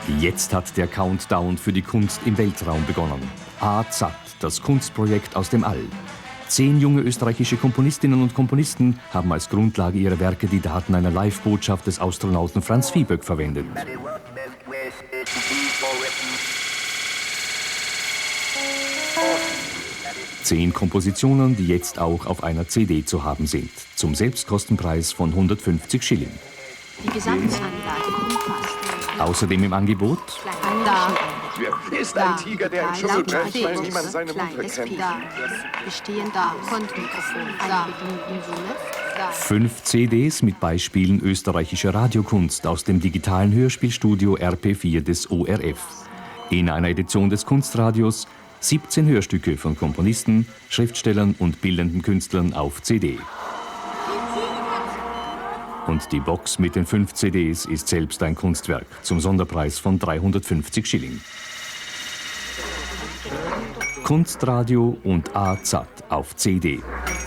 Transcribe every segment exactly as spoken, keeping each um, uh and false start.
Jetzt hat der Countdown für die Kunst im Weltraum begonnen. A Z, das Kunstprojekt aus dem All. Zehn junge österreichische Komponistinnen und Komponisten haben als Grundlage ihrer Werke die Daten einer Live-Botschaft des Astronauten Franz Viehböck verwendet. Zehn Kompositionen, die jetzt auch auf einer C D zu haben sind, zum Selbstkostenpreis von hundertfünfzig Schilling. Die Gesangsanlage umfasst. Außerdem im Angebot Da Wer ist ein Tiger, der im Dschungel bleibt, weil niemand seine Mutter kennt? Da bestehen da Kontramikrofon. Da in Summe. Da. fünf C Ds mit Beispielen österreichischer Radiokunst aus dem digitalen Hörspielstudio R P vier des O R F. In einer Edition des Kunstradios siebzehn Hörstücke von Komponisten, Schriftstellern und bildenden Künstlern auf C D. Und die Box mit den fünf C Ds ist selbst ein Kunstwerk, zum Sonderpreis von dreihundertfünfzig Schilling. Kunstradio und A Z auf C D.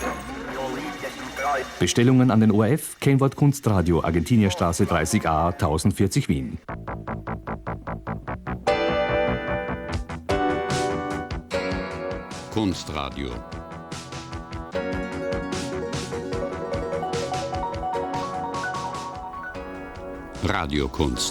Bestellungen an den O R F, Kennwort Kunstradio, Argentinierstraße dreißig a, tausendvierzig Wien. Kunstradio. Radiokunst.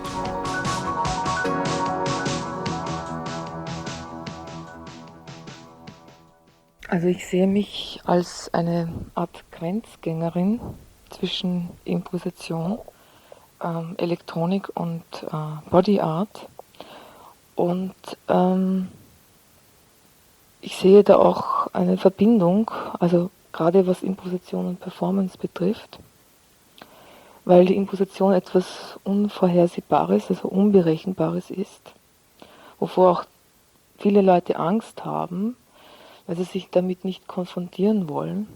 Also ich sehe mich als eine Art Grenzgängerin zwischen Improvisation, ähm, Elektronik und äh, Body Art. Und ähm, ich sehe da auch eine Verbindung, also gerade was Improvisation und Performance betrifft, weil die Improvisation etwas Unvorhersehbares, also Unberechenbares ist, wovor auch viele Leute Angst haben, weil sie sich damit nicht konfrontieren wollen.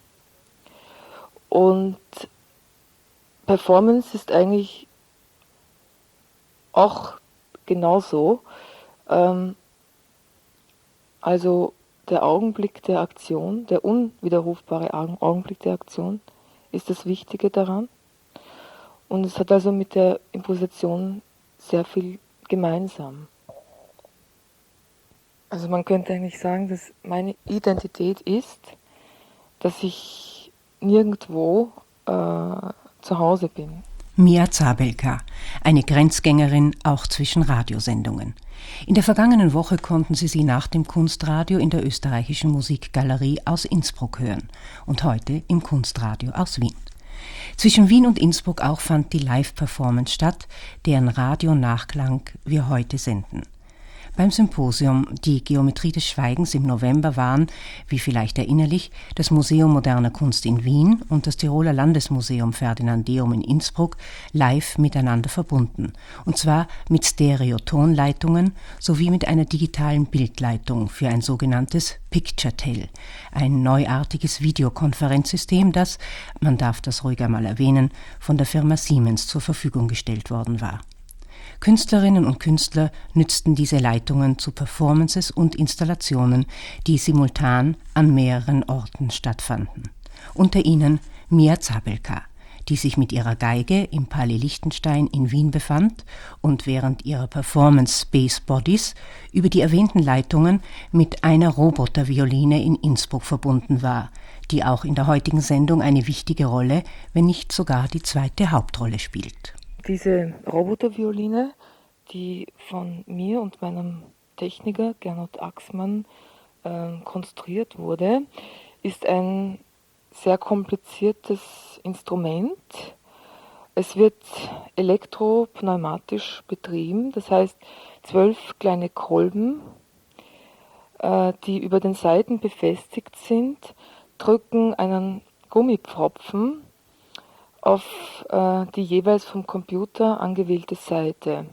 Und Performance ist eigentlich auch genauso. Ähm, also der Augenblick der Aktion, der unwiderrufbare Augenblick der Aktion ist das Wichtige daran. Und es hat also mit der Improvisation sehr viel gemeinsam. Also man könnte eigentlich sagen, dass meine Identität ist, dass ich nirgendwo äh, zu Hause bin. Mia Zabelka, eine Grenzgängerin auch zwischen Radiosendungen. In der vergangenen Woche konnten Sie sie nach dem Kunstradio in der österreichischen Musikgalerie aus Innsbruck hören und heute im Kunstradio aus Wien. Zwischen Wien und Innsbruck auch fand die Live-Performance statt, deren Radio-Nachklang wir heute senden. Beim Symposium Die Geometrie des Schweigens im November waren, wie vielleicht erinnerlich, das Museum Moderner Kunst in Wien und das Tiroler Landesmuseum Ferdinandeum in Innsbruck live miteinander verbunden, und zwar mit Stereotonleitungen sowie mit einer digitalen Bildleitung für ein sogenanntes Picture-Tel, ein neuartiges Videokonferenzsystem, das, man darf das ruhig einmal erwähnen, von der Firma Siemens zur Verfügung gestellt worden war. Künstlerinnen und Künstler nützten diese Leitungen zu Performances und Installationen, die simultan an mehreren Orten stattfanden. Unter ihnen Mia Zabelka, die sich mit ihrer Geige im Palais Liechtenstein in Wien befand und während ihrer Performance Space Bodies über die erwähnten Leitungen mit einer Robotervioline in Innsbruck verbunden war, die auch in der heutigen Sendung eine wichtige Rolle, wenn nicht sogar die zweite Hauptrolle spielt. Diese Robotervioline, die von mir und meinem Techniker Gernot Axmann äh, konstruiert wurde, ist ein sehr kompliziertes Instrument. Es wird elektropneumatisch betrieben, das heißt zwölf kleine Kolben, äh, die über den Saiten befestigt sind, drücken einen Gummipfropfen auf äh, die jeweils vom Computer angewählte Seite.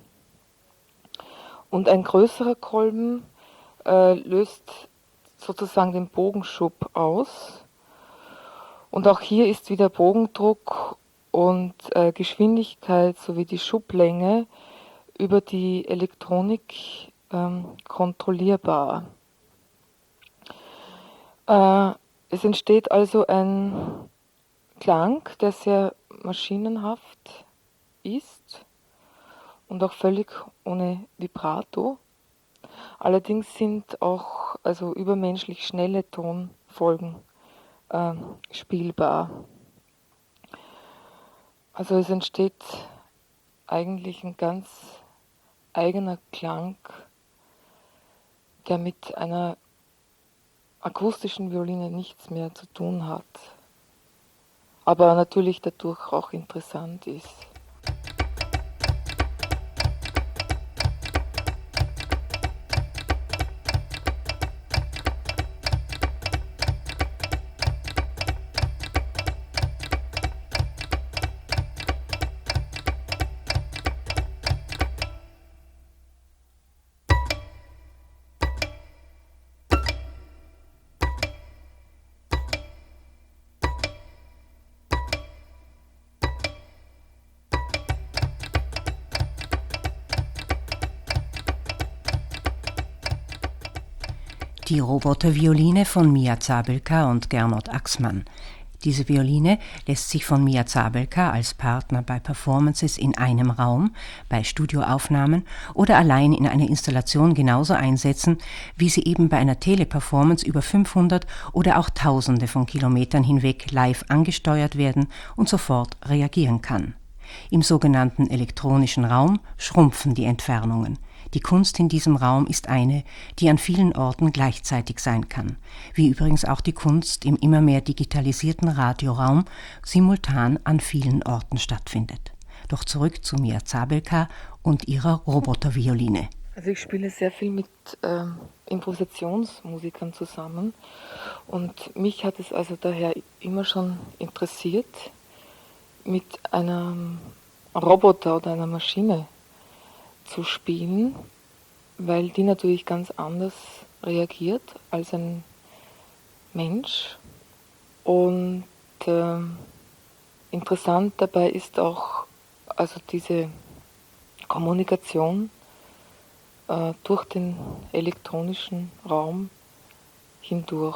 Und ein größerer Kolben äh, löst sozusagen den Bogenschub aus. Und auch hier ist wieder Bogendruck und äh, Geschwindigkeit sowie die Schublänge über die Elektronik ähm, kontrollierbar. Äh, es entsteht also ein Klang, der sehr maschinenhaft ist und auch völlig ohne Vibrato. Allerdings sind auch also übermenschlich schnelle Tonfolgen äh, spielbar. Also es entsteht eigentlich ein ganz eigener Klang, der mit einer akustischen Violine nichts mehr zu tun hat, aber natürlich dadurch auch interessant ist. Die Robotervioline von Mia Zabelka und Gernot Axmann. Diese Violine lässt sich von Mia Zabelka als Partner bei Performances in einem Raum, bei Studioaufnahmen oder allein in einer Installation genauso einsetzen, wie sie eben bei einer Teleperformance über fünfhundert oder auch Tausende von Kilometern hinweg live angesteuert werden und sofort reagieren kann. Im sogenannten elektronischen Raum schrumpfen die Entfernungen. Die Kunst in diesem Raum ist eine, die an vielen Orten gleichzeitig sein kann, wie übrigens auch die Kunst im immer mehr digitalisierten Radioraum simultan an vielen Orten stattfindet. Doch zurück zu Mia Zabelka und ihrer Robotervioline. Also ich spiele sehr viel mit äh, Improvisationsmusikern zusammen und mich hat es also daher immer schon interessiert, mit einem Roboter oder einer Maschine zu spielen, weil die natürlich ganz anders reagiert als ein Mensch. Und äh, interessant dabei ist auch also diese Kommunikation äh, durch den elektronischen Raum hindurch,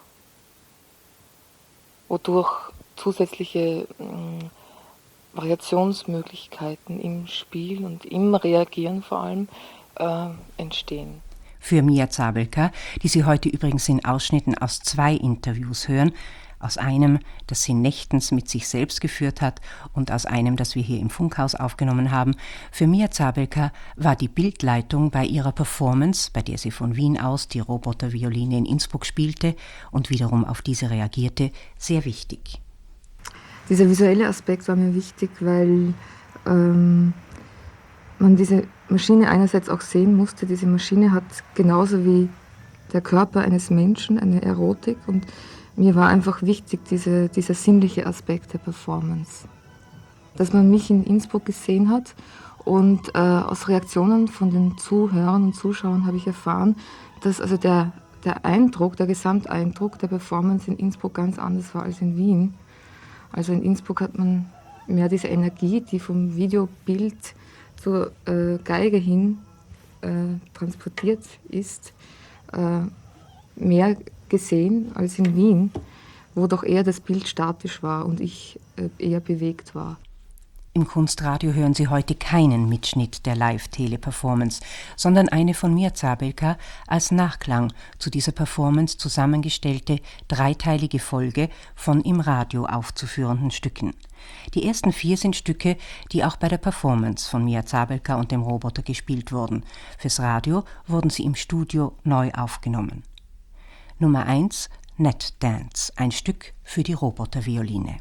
wodurch zusätzliche mh, Variationsmöglichkeiten im Spiel und im Reagieren vor allem äh, entstehen. Für Mia Zabelka, die Sie heute übrigens in Ausschnitten aus zwei Interviews hören, aus einem, das sie nächtens mit sich selbst geführt hat und aus einem, das wir hier im Funkhaus aufgenommen haben, für Mia Zabelka war die Bildleitung bei ihrer Performance, bei der sie von Wien aus die Robotervioline in Innsbruck spielte und wiederum auf diese reagierte, sehr wichtig. Dieser visuelle Aspekt war mir wichtig, weil ähm, man diese Maschine einerseits auch sehen musste. Diese Maschine hat genauso wie der Körper eines Menschen eine Erotik und mir war einfach wichtig, diese, dieser sinnliche Aspekt der Performance. Dass man mich in Innsbruck gesehen hat und äh, aus Reaktionen von den Zuhörern und Zuschauern habe ich erfahren, dass also der, der Eindruck, der Gesamteindruck der Performance in Innsbruck ganz anders war als in Wien. Also in Innsbruck hat man mehr diese Energie, die vom Videobild zur äh, Geige hin äh, transportiert ist, äh, mehr gesehen als in Wien, wo doch eher das Bild statisch war und ich äh, eher bewegt war. Im Kunstradio hören Sie heute keinen Mitschnitt der Live-Tele-Performance, sondern eine von Mia Zabelka als Nachklang zu dieser Performance zusammengestellte dreiteilige Folge von im Radio aufzuführenden Stücken. Die ersten vier sind Stücke, die auch bei der Performance von Mia Zabelka und dem Roboter gespielt wurden. Fürs Radio wurden sie im Studio neu aufgenommen. Nummer eins, Net Dance, ein Stück für die Robotervioline.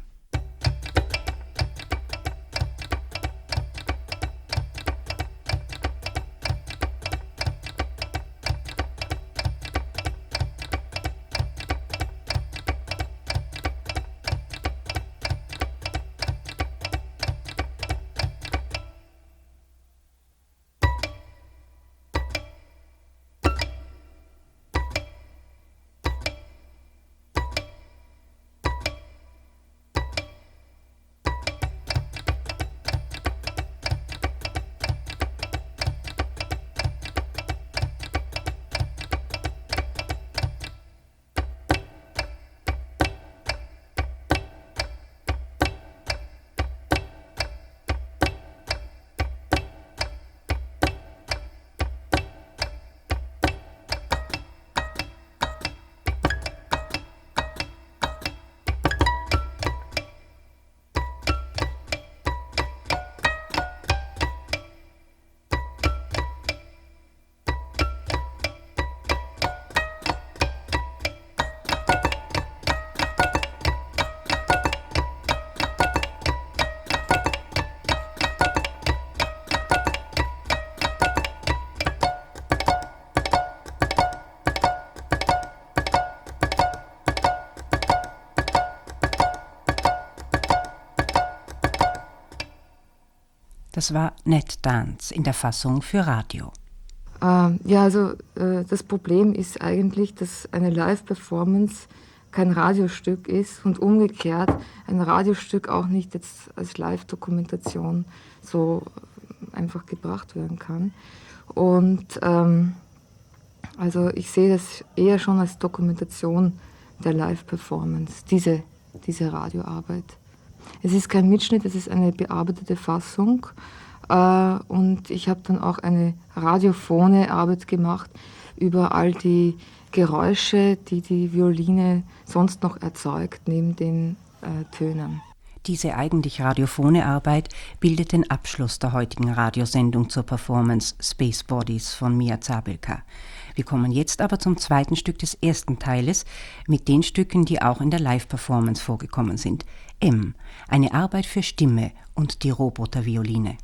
Das war Ned Dance in der Fassung für Radio. Ähm, ja, also äh, das Problem ist eigentlich, dass eine Live-Performance kein Radiostück ist und umgekehrt ein Radiostück auch nicht jetzt als Live-Dokumentation so einfach gebracht werden kann. Und ähm, also ich sehe das eher schon als Dokumentation der Live-Performance, diese, diese Radioarbeit. Es ist kein Mitschnitt, es ist eine bearbeitete Fassung. Uh, und ich habe dann auch eine radiophone Arbeit gemacht über all die Geräusche, die die Violine sonst noch erzeugt, neben den uh, Tönen. Diese eigentlich radiophone Arbeit bildet den Abschluss der heutigen Radiosendung zur Performance Space Bodies von Mia Zabelka. Wir kommen jetzt aber zum zweiten Stück des ersten Teiles mit den Stücken, die auch in der Live-Performance vorgekommen sind. M, eine Arbeit für Stimme und die Robotervioline.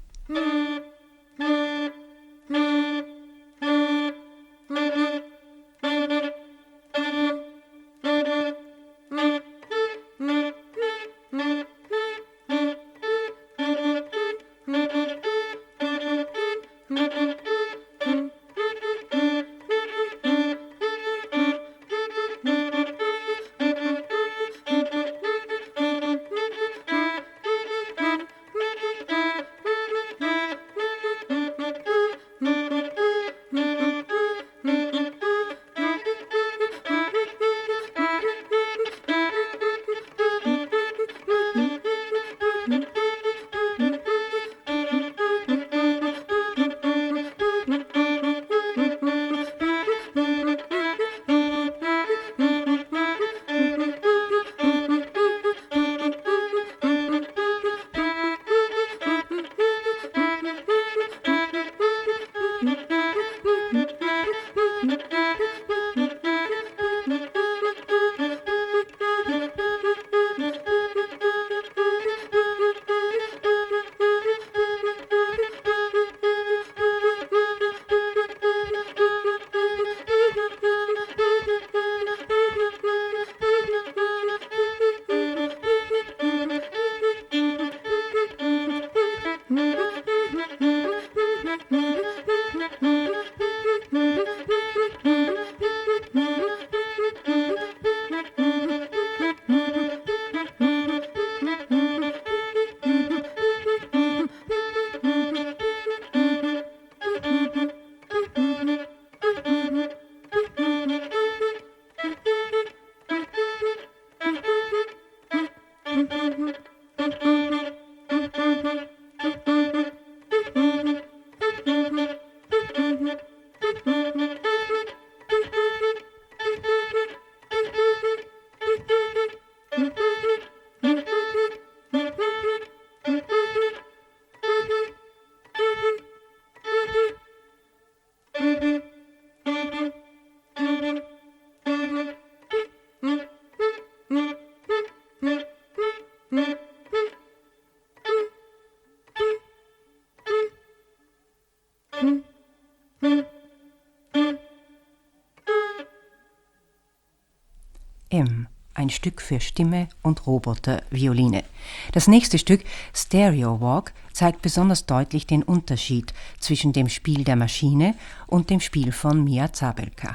M, ein Stück für Stimme und Robotervioline. Das nächste Stück, Stereo Walk, zeigt besonders deutlich den Unterschied zwischen dem Spiel der Maschine und dem Spiel von Mia Zabelka.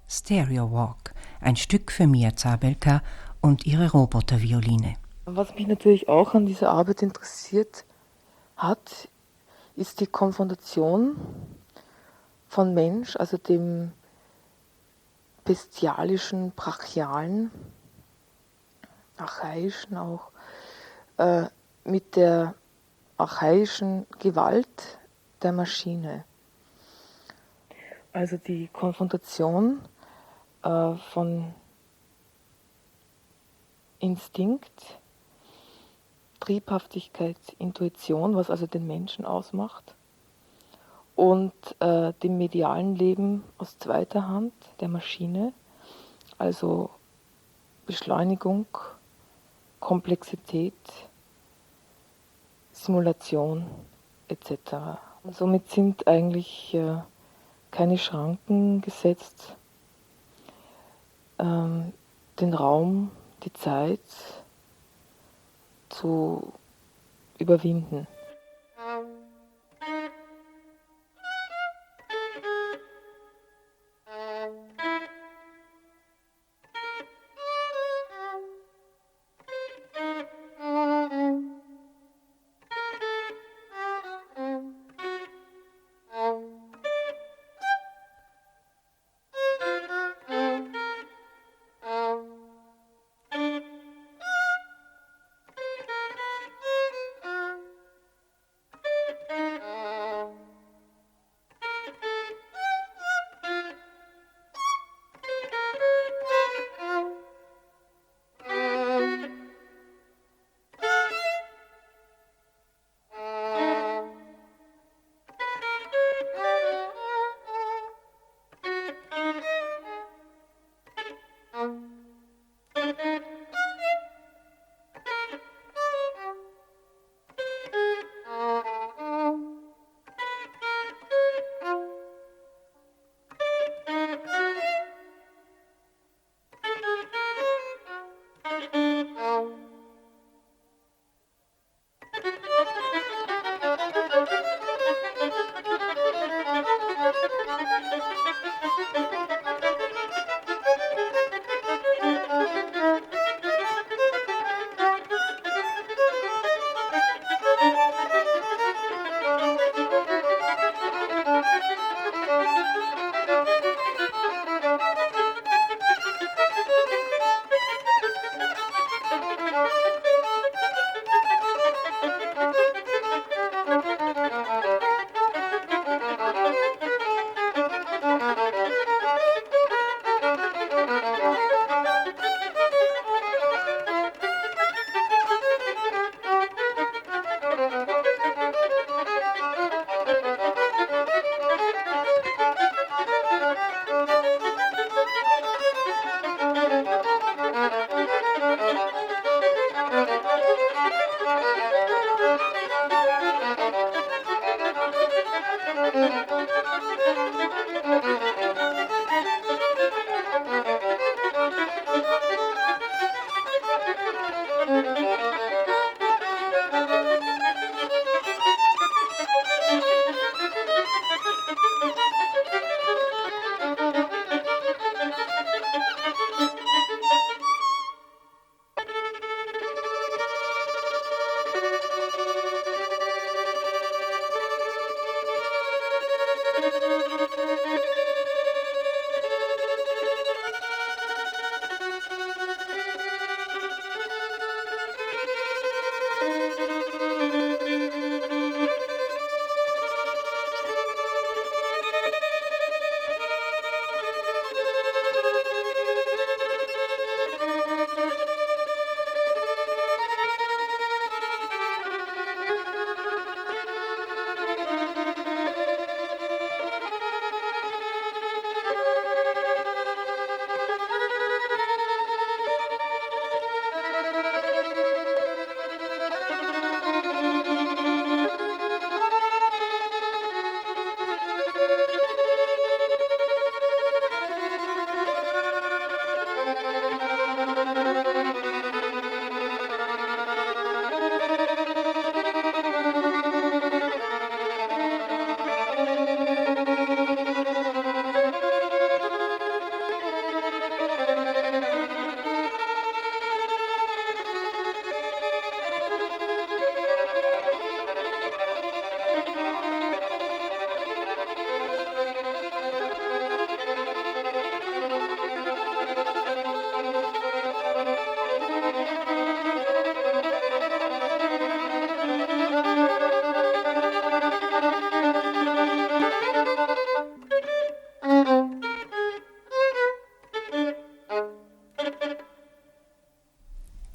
Stereo Walk, ein Stück für Mia Zabelka und ihre Robotervioline. Was mich natürlich auch an dieser Arbeit interessiert hat, ist die Konfrontation von Mensch, also dem bestialischen, brachialen, archaischen auch, äh, mit der archaischen Gewalt der Maschine. Also die Konfrontation äh, von Instinkt, Triebhaftigkeit, Intuition, was also den Menschen ausmacht, und äh, dem medialen Leben aus zweiter Hand, der Maschine, also Beschleunigung, Komplexität, Simulation et cetera. Und somit sind eigentlich äh, keine Schranken gesetzt, ähm, den Raum, die Zeit zu überwinden.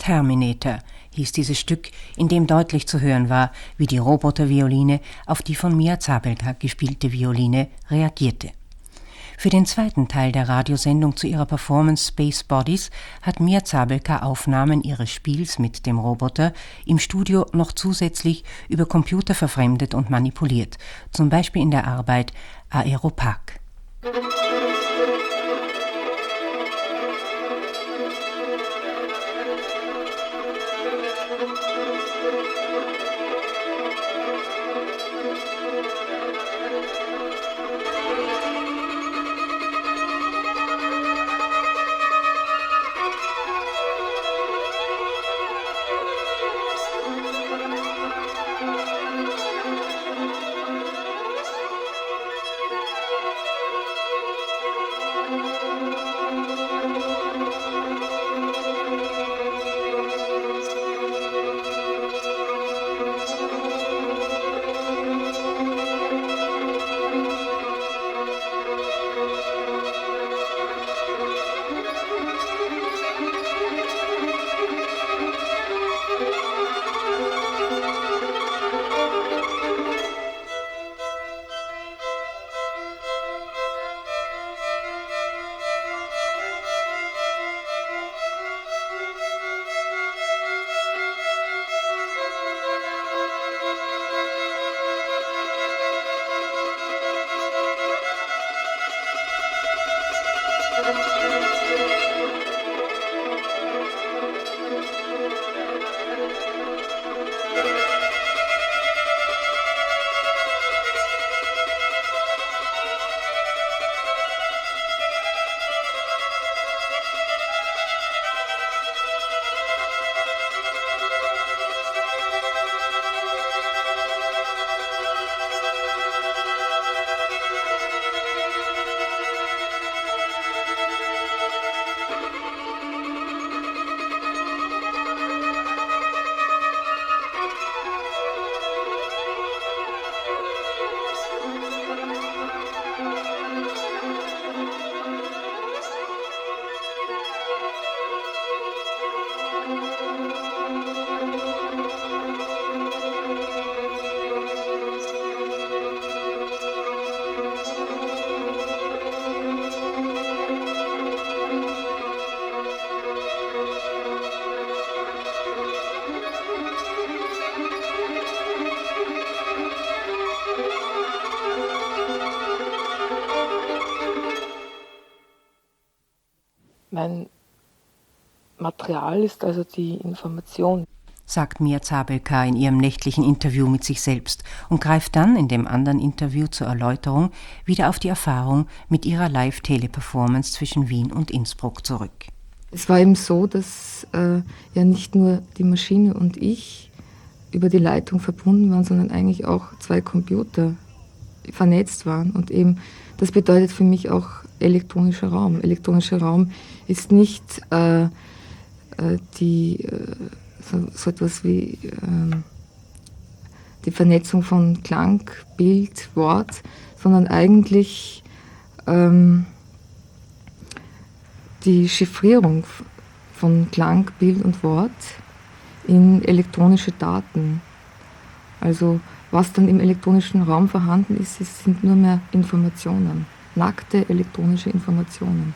Terminator hieß dieses Stück, in dem deutlich zu hören war, wie die Robotervioline auf die von Mia Zabelka gespielte Violine reagierte. Für den zweiten Teil der Radiosendung zu ihrer Performance Space Bodies hat Mia Zabelka Aufnahmen ihres Spiels mit dem Roboter im Studio noch zusätzlich über Computer verfremdet und manipuliert, zum Beispiel in der Arbeit Aeropark. Mein Material ist also die Information, sagt Mia Zabelka in ihrem nächtlichen Interview mit sich selbst und greift dann in dem anderen Interview zur Erläuterung wieder auf die Erfahrung mit ihrer Live-Tele-Performance zwischen Wien und Innsbruck zurück. Es war eben so, dass äh, ja nicht nur die Maschine und ich über die Leitung verbunden waren, sondern eigentlich auch zwei Computer vernetzt waren. Und eben, das bedeutet für mich auch elektronischer Raum. Elektronischer Raum ist nicht äh, äh, die, äh, so, so etwas wie äh, die Vernetzung von Klang, Bild, Wort, sondern eigentlich ähm, die Chiffrierung von Klang, Bild und Wort in elektronische Daten. Also was dann im elektronischen Raum vorhanden ist, es sind nur mehr Informationen, nackte elektronische Informationen.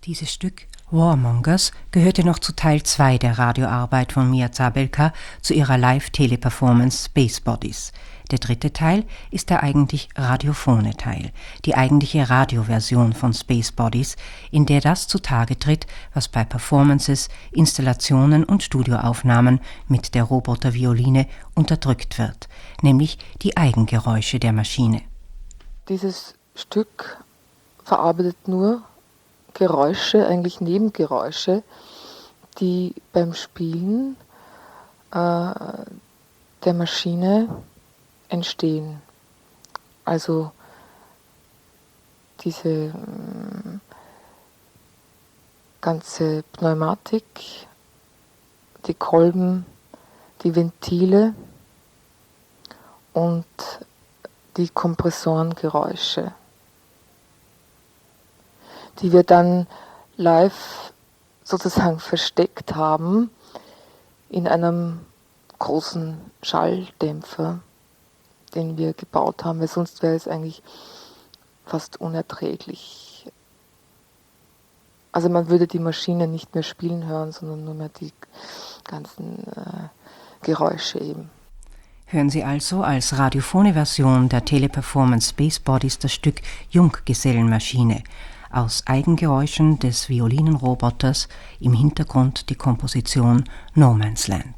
Dieses Stück Warmongers gehörte noch zu Teil zwei der Radioarbeit von Mia Zabelka zu ihrer Live-Tele-Performance Space Bodies. Der dritte Teil ist der eigentlich radiophone Teil, die eigentliche Radioversion von Space Bodies, in der das zutage tritt, was bei Performances, Installationen und Studioaufnahmen mit der Robotervioline unterdrückt wird, nämlich die Eigengeräusche der Maschine. Dieses Stück verarbeitet nur Geräusche, eigentlich Nebengeräusche, die beim Spielen äh, der Maschine entstehen. Also diese äh, ganze Pneumatik, die Kolben, die Ventile und die Kompressorengeräusche, die wir dann live sozusagen versteckt haben in einem großen Schalldämpfer, den wir gebaut haben, weil sonst wäre es eigentlich fast unerträglich. Also man würde die Maschine nicht mehr spielen hören, sondern nur mehr die ganzen äh, Geräusche eben. Hören Sie also als radiophone Version der Teleperformance Space Bodies das Stück Junggesellenmaschine, aus Eigengeräuschen des Violinenroboters, im Hintergrund die Komposition No Man's Land.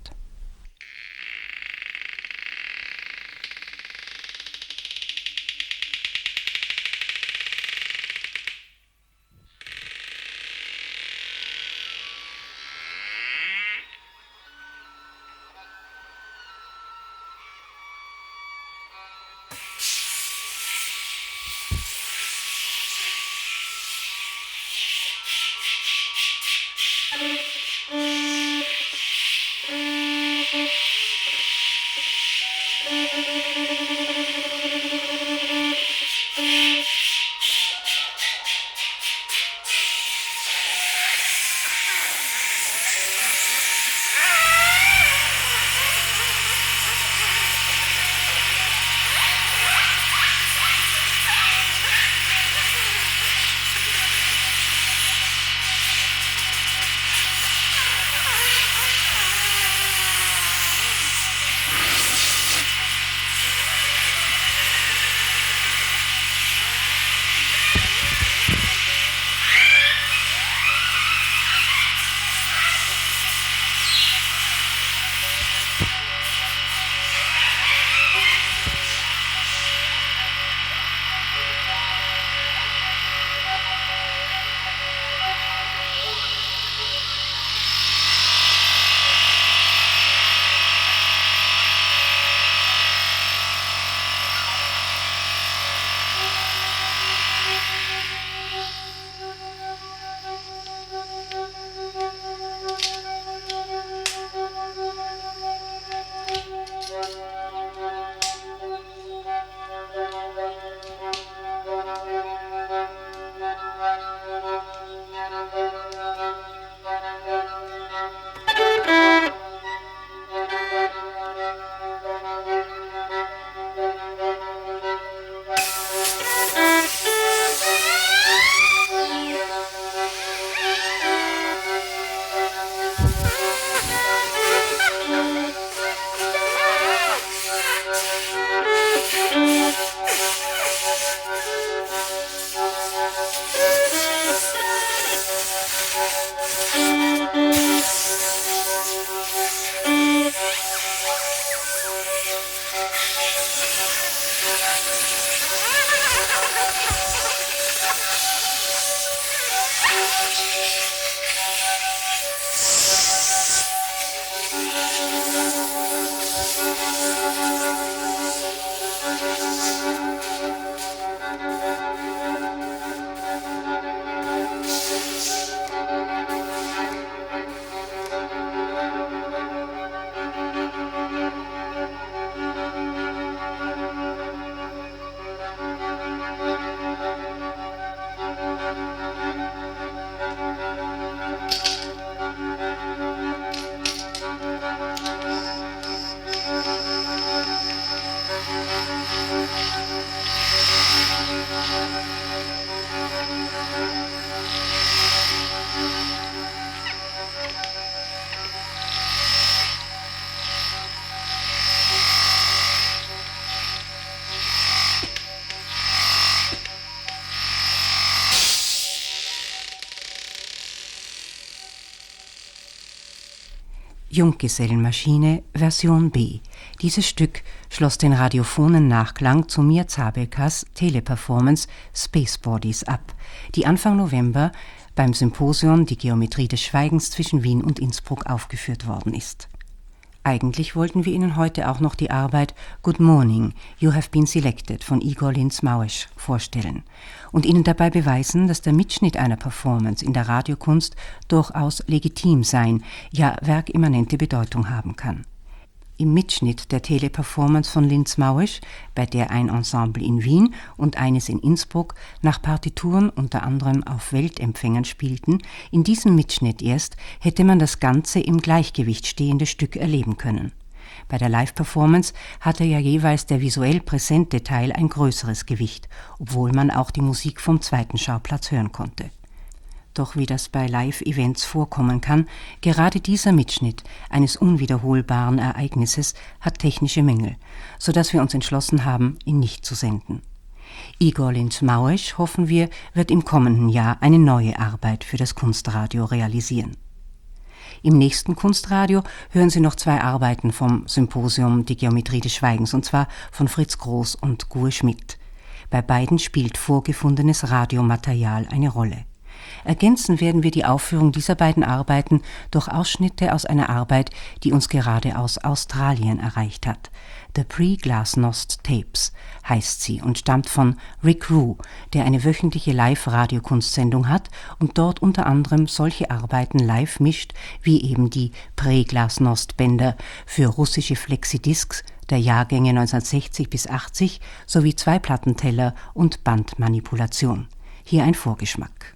Junggesellenmaschine Version B. Dieses Stück schloss den radiophonen Nachklang zu Mir Zabelkas Teleperformance Space Bodies ab, die Anfang November beim Symposion Die Geometrie des Schweigens zwischen Wien und Innsbruck aufgeführt worden ist. Eigentlich wollten wir Ihnen heute auch noch die Arbeit Good Morning, You Have Been Selected von Igor Linz-Mauesch vorstellen und Ihnen dabei beweisen, dass der Mitschnitt einer Performance in der Radiokunst durchaus legitim sein, ja werkimmanente Bedeutung haben kann. Im Mitschnitt der Teleperformance von Linz-Mauesch, bei der ein Ensemble in Wien und eines in Innsbruck nach Partituren unter anderem auf Weltempfängern spielten, in diesem Mitschnitt erst hätte man das ganze im Gleichgewicht stehende Stück erleben können. Bei der Live-Performance hatte ja jeweils der visuell präsente Teil ein größeres Gewicht, obwohl man auch die Musik vom zweiten Schauplatz hören konnte. Doch wie das bei Live-Events vorkommen kann, gerade dieser Mitschnitt eines unwiederholbaren Ereignisses hat technische Mängel, sodass wir uns entschlossen haben, ihn nicht zu senden. Igor Linz-Mauesch, hoffen wir, wird im kommenden Jahr eine neue Arbeit für das Kunstradio realisieren. Im nächsten Kunstradio hören Sie noch zwei Arbeiten vom Symposium Die Geometrie des Schweigens, und zwar von Fritz Groß und Gur Schmidt. Bei beiden spielt vorgefundenes Radiomaterial eine Rolle. Ergänzen werden wir die Aufführung dieser beiden Arbeiten durch Ausschnitte aus einer Arbeit, die uns gerade aus Australien erreicht hat. The Pre-Glasnost Tapes heißt sie und stammt von Rick Rue, der eine wöchentliche Live-Radiokunstsendung hat und dort unter anderem solche Arbeiten live mischt, wie eben die Pre-Glasnost-Bänder für russische Flexidiscs der Jahrgänge neunzehnhundertsechzig bis achtzig sowie zwei Plattenteller und Bandmanipulation. Hier ein Vorgeschmack.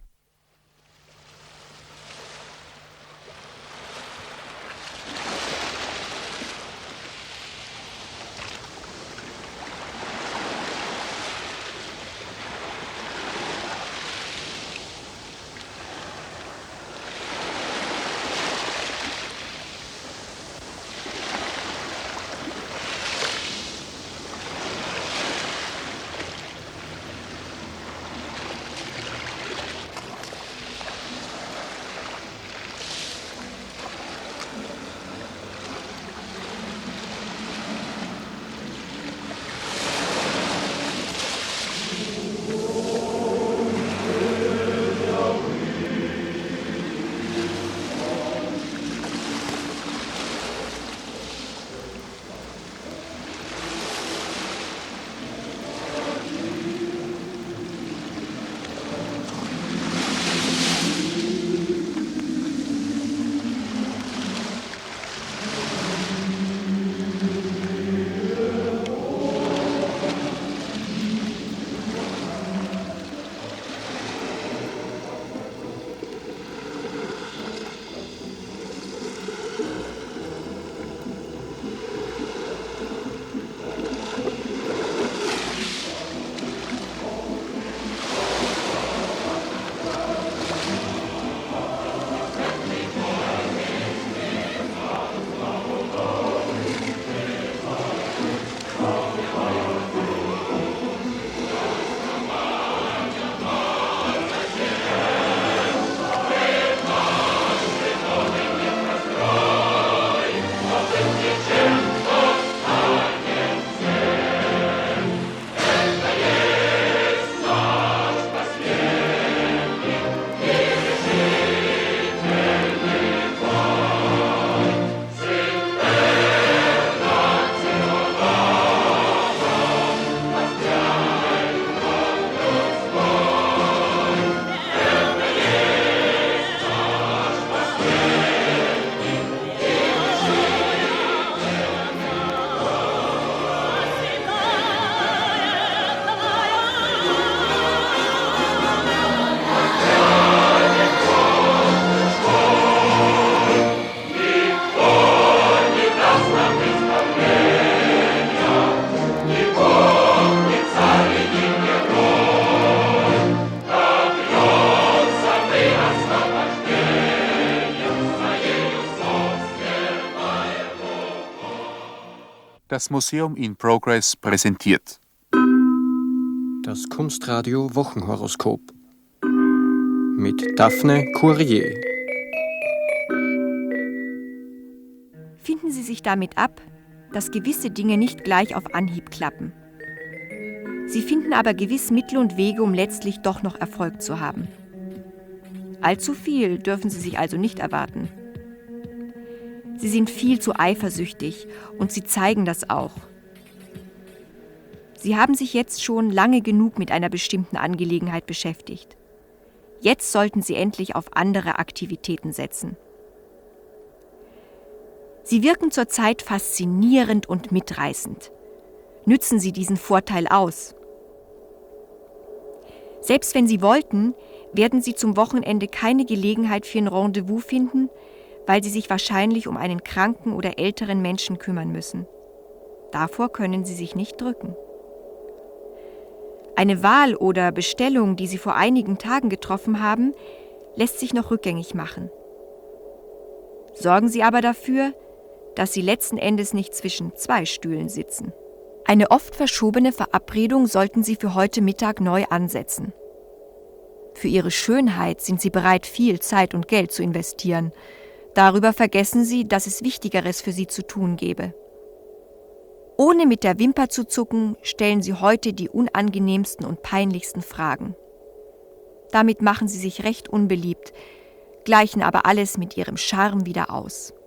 Das Museum in Progress präsentiert das Kunstradio Wochenhoroskop mit Daphne Courier. sich damit ab, dass gewisse Dinge nicht gleich auf Anhieb klappen. Sie finden aber gewiss Mittel und Wege, um letztlich doch noch Erfolg zu haben. Allzu viel dürfen Sie sich also nicht erwarten. Sie sind viel zu eifersüchtig und Sie zeigen das auch. Sie haben sich jetzt schon lange genug mit einer bestimmten Angelegenheit beschäftigt. Jetzt sollten Sie endlich auf andere Aktivitäten setzen. Sie wirken zurzeit faszinierend und mitreißend. Nützen Sie diesen Vorteil aus. Selbst wenn Sie wollten, werden Sie zum Wochenende keine Gelegenheit für ein Rendezvous finden, weil Sie sich wahrscheinlich um einen kranken oder älteren Menschen kümmern müssen. Davor können Sie sich nicht drücken. Eine Wahl oder Bestellung, die Sie vor einigen Tagen getroffen haben, lässt sich noch rückgängig machen. Sorgen Sie aber dafür, dass Sie letzten Endes nicht zwischen zwei Stühlen sitzen. Eine oft verschobene Verabredung sollten Sie für heute Mittag neu ansetzen. Für Ihre Schönheit sind Sie bereit, viel Zeit und Geld zu investieren. Darüber vergessen Sie, dass es Wichtigeres für Sie zu tun gäbe. Ohne mit der Wimper zu zucken, stellen Sie heute die unangenehmsten und peinlichsten Fragen. Damit machen Sie sich recht unbeliebt, gleichen aber alles mit Ihrem Charme wieder aus.